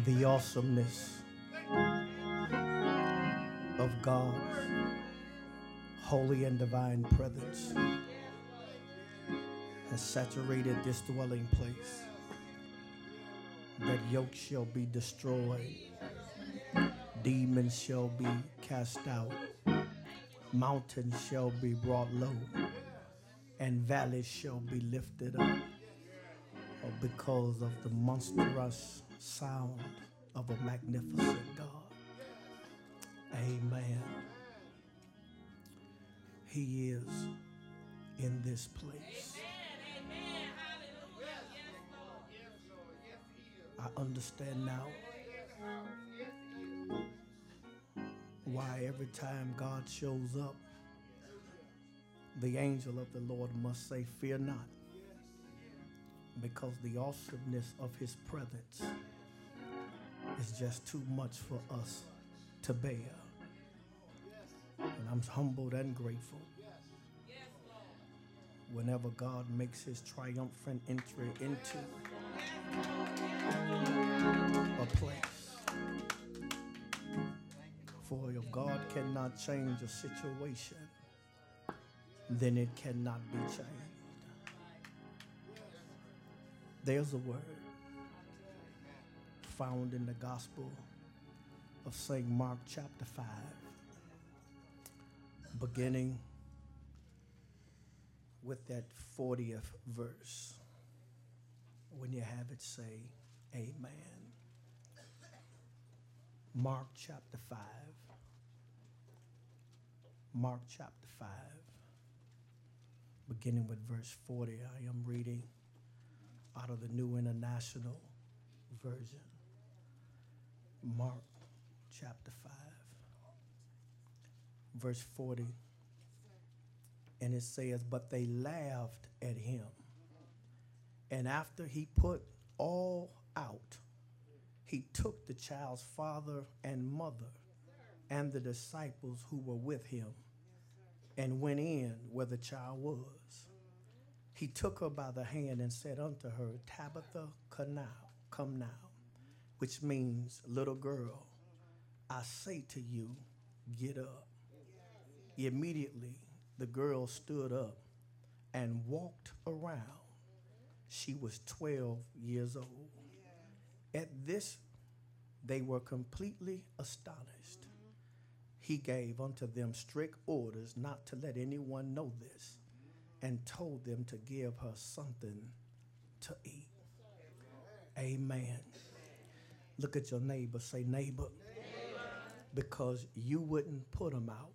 The awesomeness of God's holy and divine presence has saturated this dwelling place, that yokes shall be destroyed, demons shall be cast out, mountains shall be brought low, and valleys shall be lifted up because of the monstrous sound of a magnificent God. Amen. He is in this place. I understand now why every time God shows up, the angel of the Lord must say, "Fear not," because the awesomeness of his presence is just too much for us to bear. And I'm humbled and grateful whenever God makes his triumphant entry into a place. For if God cannot change a situation, then it cannot be changed. There's a word found in the Gospel of St. Mark chapter 5, beginning with that 40th verse. When you have it, say amen. Mark chapter 5. Mark chapter 5, beginning with verse 40. I am reading out of the New International Version. Mark chapter 5, verse 40. And it says, "But they laughed at him. And after he put all out, he took the child's father and mother and the disciples who were with him and went in where the child was. He took her by the hand and said unto her, Tabitha, come now, which means, little girl, I say to you, get up. Immediately the girl stood up and walked around. She was 12 years old. At this, they were completely astonished. He gave unto them strict orders not to let anyone know this, and told them to give her something to eat. Amen. Look at your neighbor. Say, neighbor, because you wouldn't put them out,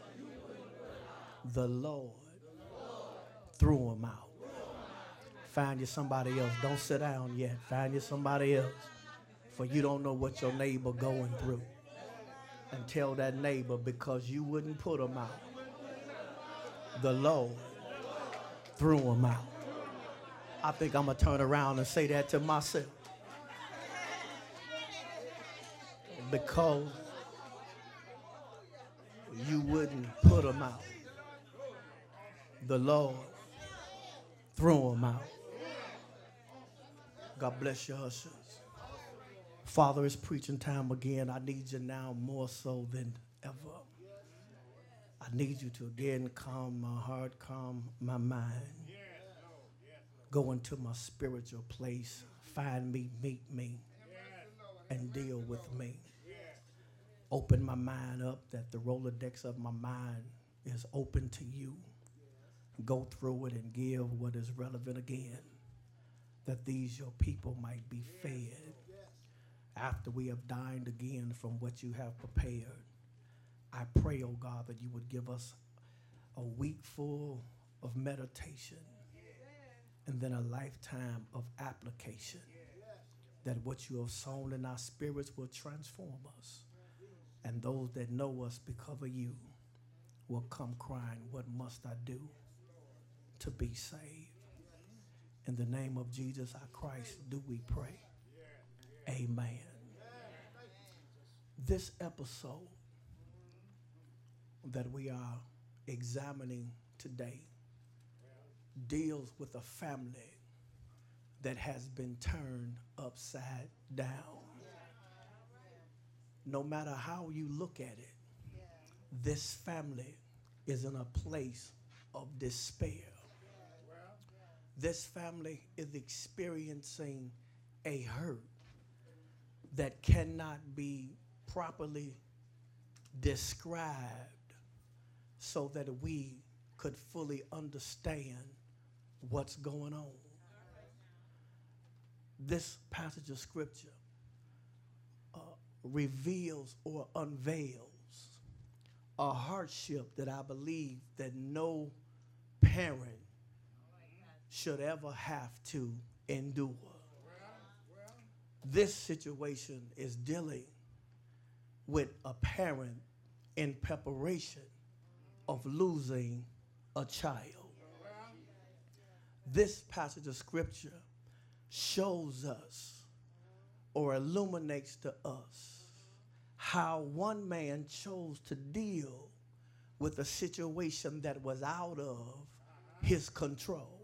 the Lord threw them out. Find you somebody else. Don't sit down yet. Find you somebody else. For you don't know what your neighbor going through. And tell that neighbor, because you wouldn't put them out, the Lord threw them out. I think I'm going to turn around and say that to myself. Because you wouldn't put them out, the Lord threw them out. God bless you, ushers. Father, it's preaching time again. I need you now more so than ever. I need you to again calm my heart, calm my mind. Go into my spiritual place. Find me, meet me, and deal with me. Open my mind up that the Rolodex of my mind is open to you. Go through it and give what is relevant again, that these your people might be fed after we have dined again from what you have prepared. I pray, oh God, that you would give us a week full of meditation and then a lifetime of application, that what you have sown in our spirits will transform us, and those that know us because of you will come crying, what must I do to be saved? In the name of Jesus our Christ do we pray. Amen. This episode that we are examining today deals with a family that has been turned upside down. no matter how you look at it, this family is in a place of despair. This family is experiencing a hurt that cannot be properly described so that we could fully understand what's going on. This passage of scripture reveals or unveils a hardship that I believe that no parent should ever have to endure. This situation is dealing with a parent in preparation of losing a child. This passage of scripture shows us or illuminates to us how one man chose to deal with a situation that was out of his control.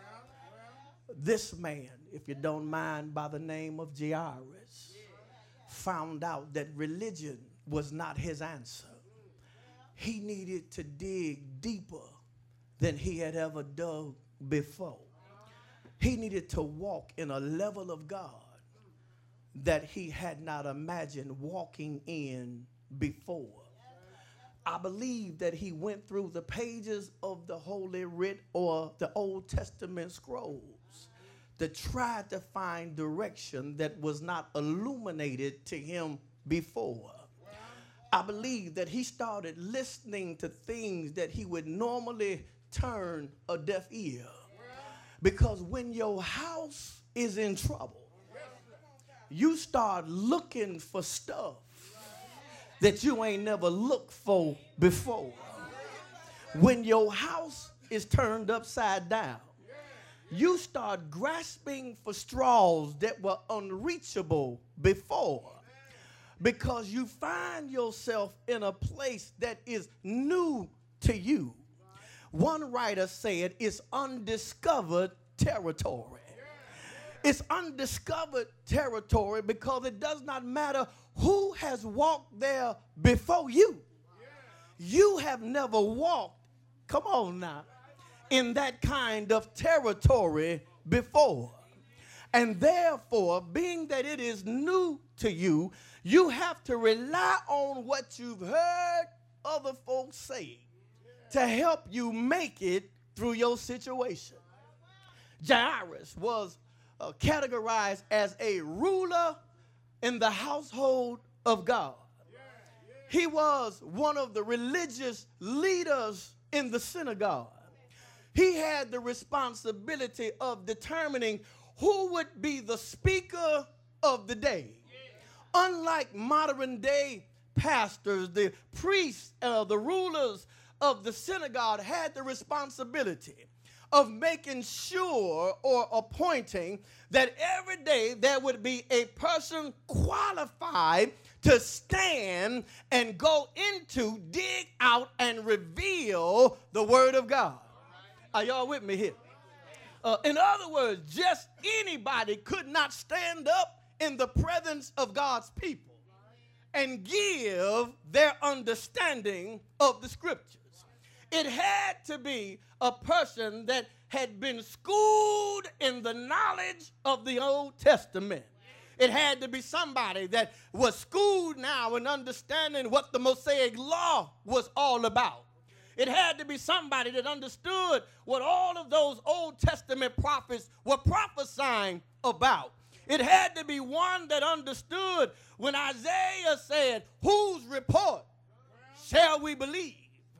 This man, if you don't mind, by the name of Jairus, found out that religion was not his answer. He needed to dig deeper than he had ever dug before. He needed to walk in a level of God that he had not imagined walking in before. I believe that he went through the pages of the Holy Writ or the Old Testament scrolls to try to find direction that was not illuminated to him before. I believe that he started listening to things that he would normally turn a deaf ear. Because when your house is in trouble, you start looking for stuff that you ain't never looked for before. When your house is turned upside down, you start grasping for straws that were unreachable before, because you find yourself in a place that is new to you. One writer said it's undiscovered territory. It's undiscovered territory because it does not matter who has walked there before you. You have never walked, come on now, in that kind of territory before. And therefore, being that it is new to you, you have to rely on what you've heard other folks say to help you make it through your situation. Jairus was categorized as a ruler in the household of God. He was one of the religious leaders in the synagogue. He had the responsibility of determining who would be the speaker of the day. Unlike modern day pastors, the priests, the rulers of the synagogue had the responsibility of making sure or appointing that every day there would be a person qualified to stand and go into, dig out, and reveal the word of God. Are y'all with me here? In other words, just anybody could not stand up in the presence of God's people and give their understanding of the scriptures. It had to be a person that had been schooled in the knowledge of the Old Testament. It had to be somebody that was schooled now in understanding what the Mosaic law was all about. It had to be somebody that understood what all of those Old Testament prophets were prophesying about. It had to be one that understood when Isaiah said, "Whose report shall we believe?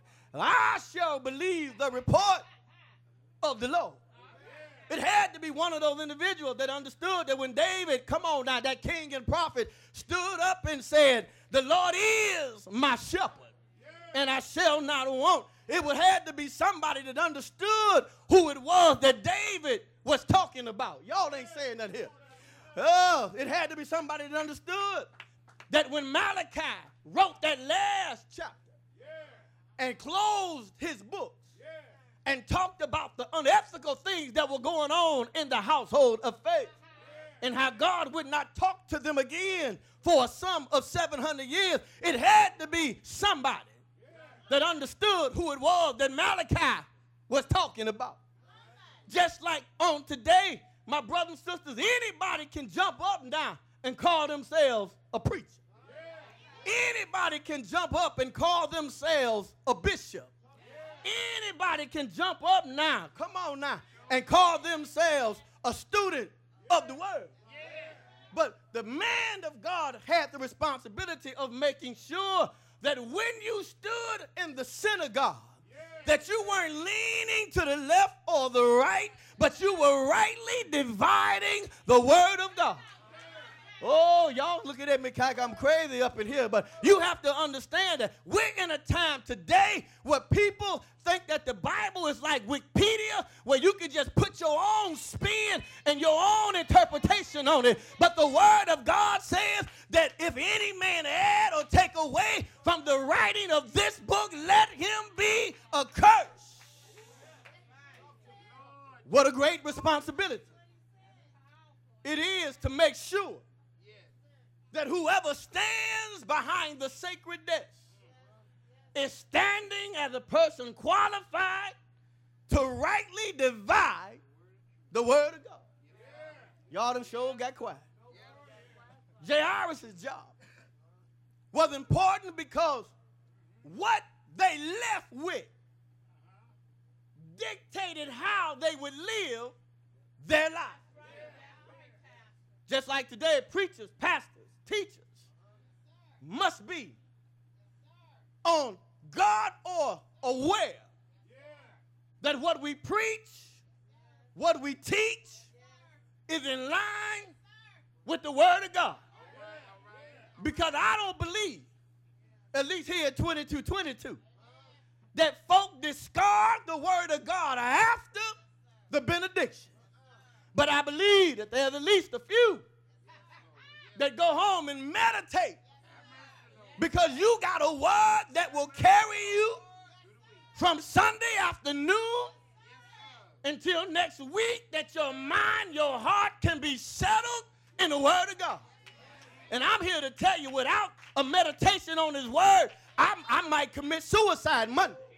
I shall believe the report of the Lord." It had to be one of those individuals that understood that when David, come on now, that king and prophet, stood up and said, "The Lord is my shepherd, and I shall not want." It would have to be somebody that understood who it was that David was talking about. Y'all ain't saying that here. Oh, it had to be somebody that understood that when Malachi wrote that last chapter and closed his books and talked about the unethical things that were going on in the household of faith, and how God would not talk to them again for a sum of 700 years, it had to be somebody that understood who it was that Malachi was talking about. Just like on today, my brothers and sisters, anybody can jump up and down and call themselves a preacher. Anybody can jump up and call themselves a bishop. Anybody can jump up now, come on now, and call themselves a student of the word. But the man of God had the responsibility of making sure that when you stood in the synagogue, that you weren't leaning to the left or the right, but you were rightly dividing the word of God. Oh, y'all looking at me like I'm crazy up in here, but you have to understand that we're in a time today where people think that the Bible is like Wikipedia, where you can just put your own spin and your own interpretation on it. But the word of God says that if any man add or take away from the writing of this book, let him be accursed. What a great responsibility it is to make sure that whoever stands behind the sacred desk is standing as a person qualified to rightly divide the word of God. Y'all done sure got quiet. Jairus' job was important because what they left with dictated how they would live their life. Just like today, preachers, pastors, teachers must be on guard or aware that what we preach, what we teach is in line with the word of God. Because I don't believe, at least here at 2222, that folk discard the word of God after the benediction. But I believe that there's at least a few that go home and meditate, because you got a word that will carry you from Sunday afternoon until next week, that your mind, your heart can be settled in the word of God. And I'm here to tell you, without a meditation on his word, I might commit suicide Monday.